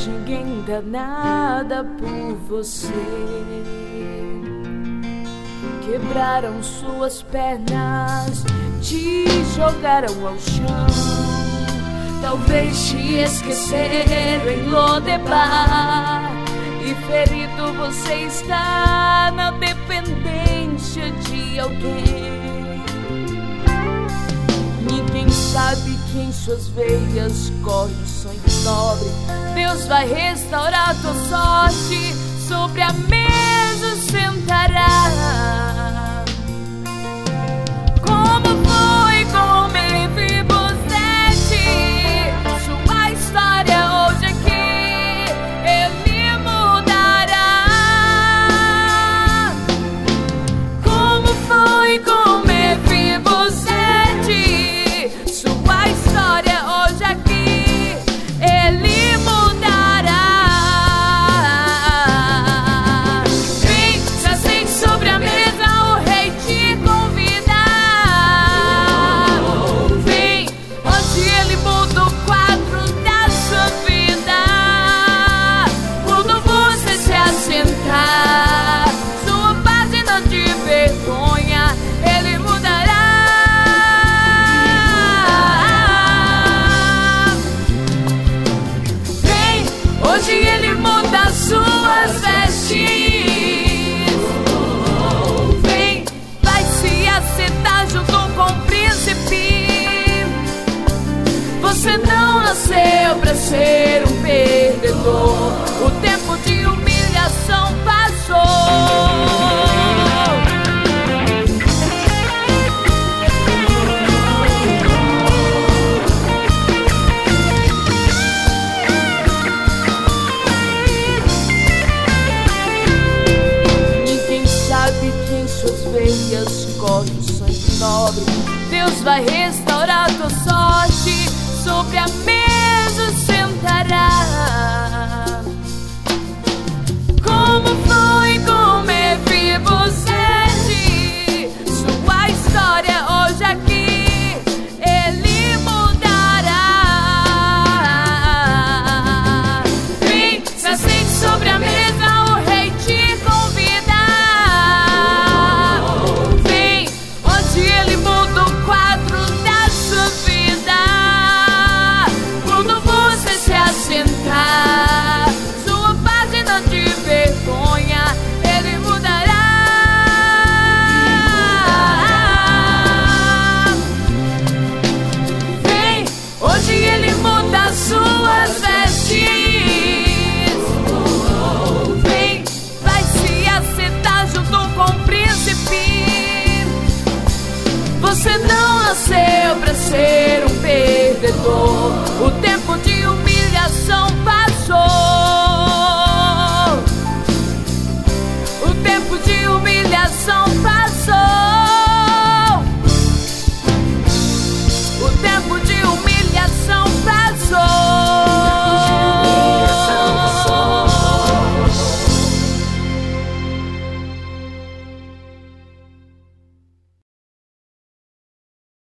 ninguém dá nada por você. Quebraram suas pernas, te jogaram ao chão. Talvez te esqueceram em Lodebar, e ferido você está na dependência de alguém. Ninguém sabe que em suas veias corre o sangue nobre. Deus vai restaurar tua sorte, sobre a mesa sentará. Como foi com Mefibosete, sua história hoje aqui ele mudará. Como foi com Mefibosete, sua história hoje aqui ele mudará. Vem, se assente sobre a mesa, o rei te convida. Vem, onde ele muda o quadro da sua vida. Quando você se assentar, sua página de vergonha ele mudará. Vem, hoje ele muda as suas vestes. Vem, vai se assentar junto com o príncipe. Você não nasceu pra ser um perdedor. O tempo de humilhação passou. Ninguém sabe que em suas veias corre o sangue nobre. Deus vai restaurar tua sorte, sobre a mesa sentará. Como foi com Mefibosete, sua história hoje aqui ele mudará. Vem, se assente sobre a mesa, o rei te convida. Vem, onde ele muda o quadro da sua vida. Quando você se assentar, sua página de vergonha ele mudará. Vem, hoje ele muda as suas vestes. Vem, vai se assentar junto com o príncipe. Você não nasceu pra ser um perdedor. O